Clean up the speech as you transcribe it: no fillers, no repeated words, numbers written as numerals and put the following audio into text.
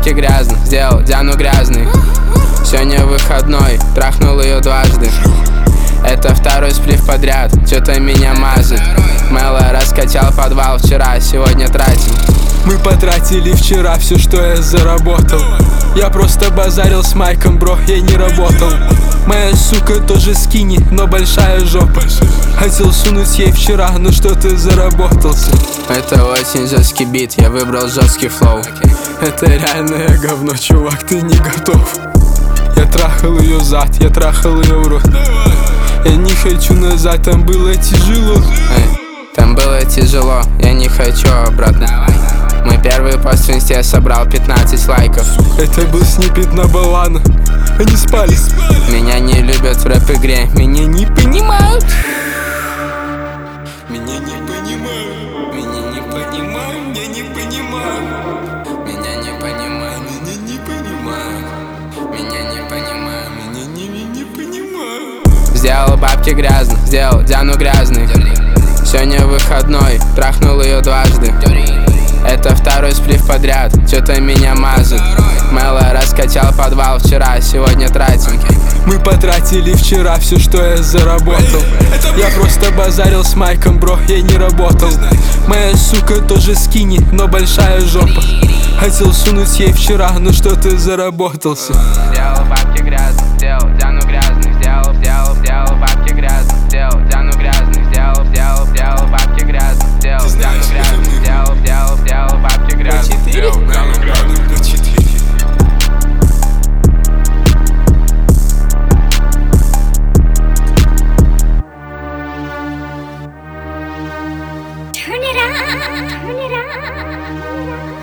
бабки грязно, сделал Диану грязный. Сегодня выходной, трахнул ее дважды. Это второй сплив подряд, что-то меня мазает. Мэло раскачал подвал вчера, сегодня тратим. Мы потратили вчера все, что я заработал. Я просто базарил с Майком, бро, я не работал. Моя сука тоже скини, но большая жопа. Хотел сунуть ей вчера, но что-то заработался. Это очень жесткий бит, я выбрал жесткий флоу. Это реальное говно, чувак, ты не готов. Я трахал ее зад, я трахал ее в рот. Я не хочу назад, там было тяжело. Там было тяжело, я не хочу обратно. Мой первый пост в инсте собрал 15 лайков. Это был сниппет на Балана. Они спали. Меня не любят в рэп-игре, меня не понимают. Меня не понимают. Меня не понимают. Меня не понимают. Меня не понимают. Меня не понимают. Меня не понимают. Меня не понимают. Сделал бабки грязно, сделал Диану грязный. Сегодня выходной, трахнул ее дважды. Это второй сплив подряд, что-то меня мазает. Мэло раскачал подвал вчера, сегодня тратим. Мы потратили вчера все, что я заработал. Я просто базарил с Майком, бро, я не работал. Моя сука тоже скини, но большая жопа. Хотел сунуть ей вчера, но что-то заработался. Сделал бабки грязно, сделал Диану грязный. Сделал бабки грязно, сделал Диану грязный. Сделал бабки грязно, сделал Диану грязный. Сделал бабки грязно. Сделал Диану грязный. Turn it up.